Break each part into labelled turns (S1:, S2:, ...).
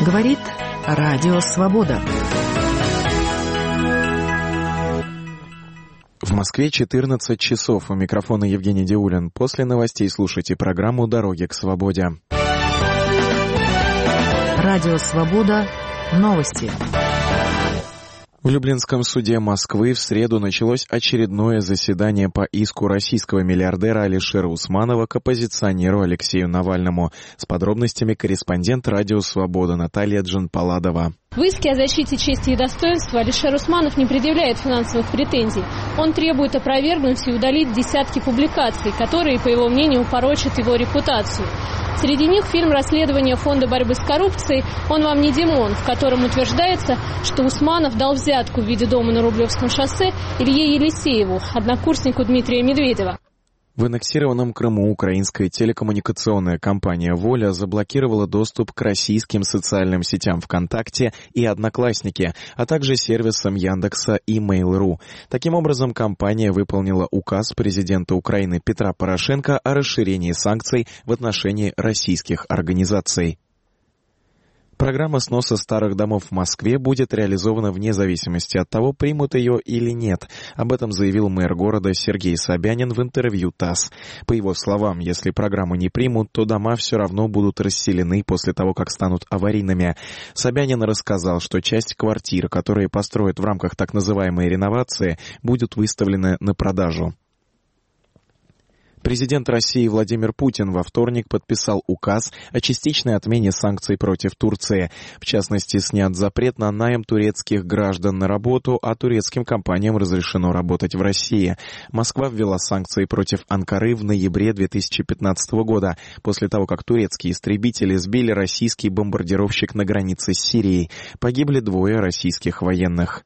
S1: Говорит Радио Свобода.
S2: В Москве 14 часов. У микрофона Евгений Диулин. После новостей слушайте программу «Дороги к свободе».
S1: Радио Свобода. Новости.
S2: В Люблинском суде Москвы в среду началось очередное заседание по иску российского миллиардера Алишера Усманова к оппозиционеру Алексею Навальному. С подробностями корреспондент «Радио Свобода» Наталья Джанпаладова.
S3: В иске о защите чести и достоинства Алишер Усманов не предъявляет финансовых претензий. Он требует опровергнуть и удалить десятки публикаций, которые, по его мнению, порочат его репутацию. Среди них фильм расследования Фонда борьбы с коррупцией «Он вам не Димон», в котором утверждается, что Усманов дал взятку в виде дома на Рублевском шоссе Илье Елисееву, однокурснику Дмитрия Медведева.
S2: В аннексированном Крыму украинская телекоммуникационная компания «Воля» заблокировала доступ к российским социальным сетям ВКонтакте и Одноклассники, а также сервисам Яндекса и Mail.ru. Таким образом, компания выполнила указ президента Украины Петра Порошенко о расширении санкций в отношении российских организаций. Программа сноса старых домов в Москве будет реализована вне зависимости от того, примут ее или нет. Об этом заявил мэр города Сергей Собянин в интервью ТАСС. По его словам, если программу не примут, то дома все равно будут расселены после того, как станут аварийными. Собянин рассказал, что часть квартир, которые построят в рамках так называемой реновации, будут выставлены на продажу. Президент России Владимир Путин во вторник подписал указ о частичной отмене санкций против Турции. В частности, снят запрет на найм турецких граждан на работу, а турецким компаниям разрешено работать в России. Москва ввела санкции против Анкары в ноябре 2015 года, после того, как турецкие истребители сбили российский бомбардировщик на границе с Сирией. Погибли 2 российских военных.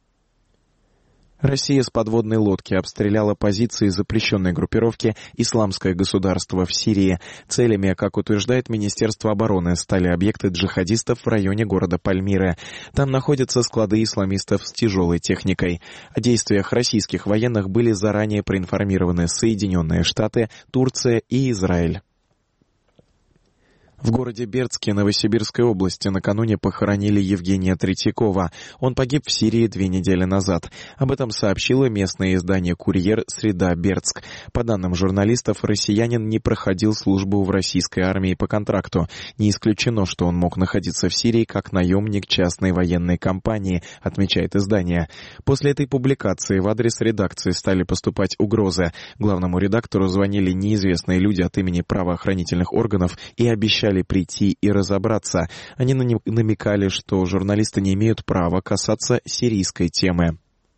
S2: Россия с подводной лодки обстреляла позиции запрещенной группировки «Исламское государство» в Сирии. Целями, как утверждает Министерство обороны, стали объекты джихадистов в районе города Пальмира. Там находятся склады исламистов с тяжелой техникой. О действиях российских военных были заранее проинформированы Соединенные Штаты, Турция и Израиль. В городе Бердске Новосибирской области накануне похоронили Евгения Третьякова. Он погиб в Сирии 2 недели назад. Об этом сообщило местное издание «Курьер. Среда. Бердск». По данным журналистов, россиянин не проходил службу в российской армии по контракту. Не исключено, что он мог находиться в Сирии как наемник частной военной компании, отмечает издание. После этой публикации в адрес редакции стали поступать угрозы. Главному редактору звонили неизвестные люди от имени правоохранительных органов и обещали прийти и разобраться. Они намекали, что журналисты не имеют права касаться сирийской темы.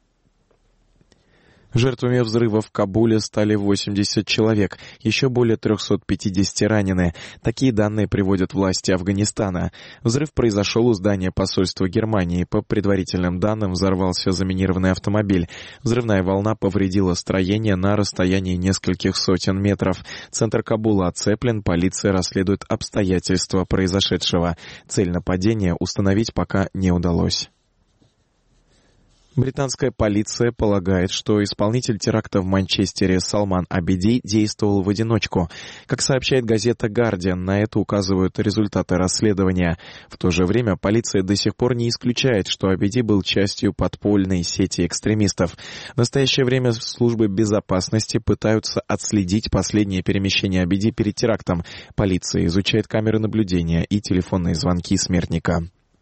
S2: Жертвами взрыва в Кабуле стали 80 человек, еще более 350 ранены. Такие данные приводят власти Афганистана. Взрыв произошел у здания посольства Германии. По предварительным данным, взорвался заминированный автомобиль. Взрывная волна повредила строение на расстоянии нескольких сотен метров. Центр Кабула оцеплен, полиция расследует обстоятельства произошедшего. Цель нападения установить пока не удалось. Британская полиция полагает, что исполнитель теракта в Манчестере Салман Абеди действовал в одиночку. Как сообщает газета «Гардиан», на это указывают результаты расследования. В то же время полиция до сих пор не исключает, что Абеди был частью подпольной сети экстремистов. В настоящее время службы безопасности пытаются отследить последние перемещения Абеди перед терактом. Полиция изучает камеры наблюдения и телефонные звонки смертника.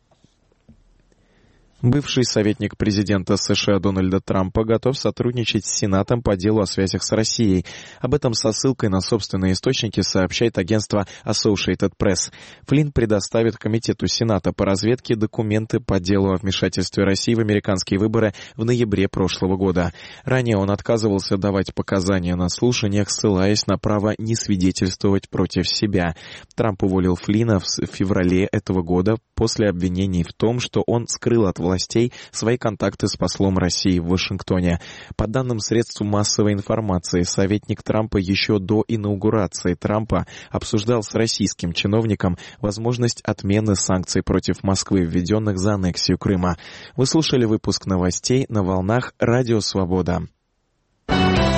S2: Бывший советник президента США Дональда Трампа готов сотрудничать с Сенатом по делу о связях с Россией. Об этом со ссылкой на собственные источники сообщает агентство Associated Press. Флинн предоставит Комитету Сената по разведке документы по делу о вмешательстве России в американские выборы в ноябре прошлого года. Ранее он отказывался давать показания на слушаниях, ссылаясь на право не свидетельствовать против себя. Трамп уволил Флинна в феврале этого года после обвинений в том, что он скрыл от властей свои контакты с послом России в Вашингтоне. По данным средств массовой информации, советник Трампа еще до инаугурации Трампа обсуждал с российским чиновником возможность отмены санкций против Москвы, введенных за аннексию Крыма. Вы слушали выпуск новостей на волнах Радио Свобода.